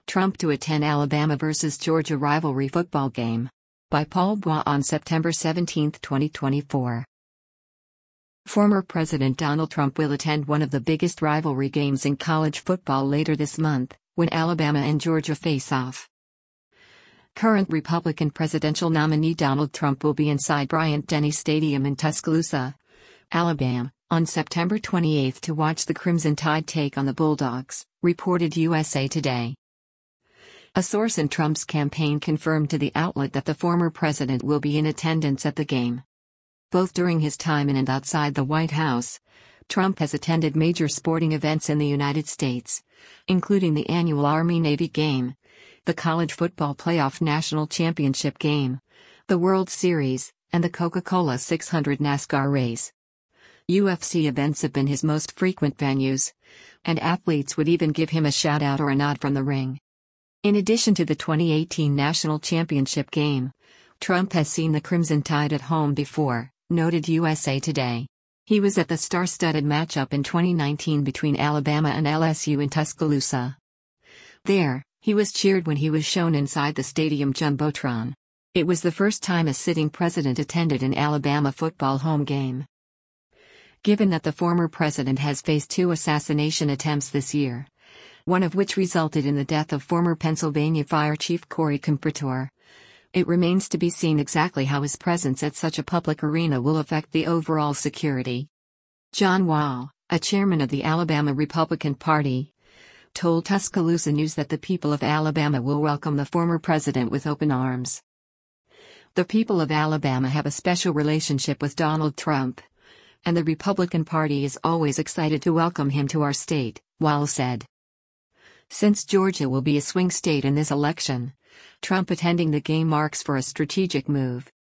Trump to attend Alabama vs. Georgia rivalry football game. By Paul Bois on September 17, 2024. Former President Donald Trump will attend one of the biggest rivalry games in college football later this month, when Alabama and Georgia face off. Current Republican presidential nominee Donald Trump will be inside Bryant-Denny Stadium in Tuscaloosa, Alabama, on September 28 to watch the Crimson Tide take on the Bulldogs, reported USA Today. A source in Trump's campaign confirmed to the outlet that the former president will be in attendance at the game. Both during his time in and outside the White House, Trump has attended major sporting events in the United States, including the annual Army-Navy game, the College Football Playoff National Championship game, the World Series, and the Coca-Cola 600 NASCAR race. UFC events have been his most frequent venues, and athletes would even give him a shout-out or a nod from the ring. In addition to the 2018 National Championship game, Trump has seen the Crimson Tide at home before, noted USA Today. He was at the star-studded matchup in 2019 between Alabama and LSU in Tuscaloosa. There, he was cheered when he was shown inside the stadium jumbotron. It was the first time a sitting president attended an Alabama football home game. Given that the former president has faced 2 assassination attempts this year, one of which resulted in the death of former Pennsylvania Fire Chief Corey Compritor, it remains to be seen exactly how his presence at such a public arena will affect the overall security. John Wall, a chairman of the Alabama Republican Party, told Tuscaloosa News that the people of Alabama will welcome the former president with open arms. The people of Alabama have a special relationship with Donald Trump, and the Republican Party is always excited to welcome him to our state, Wall said. Since Georgia will be a swing state in this election, Trump attending the game marks for a strategic move.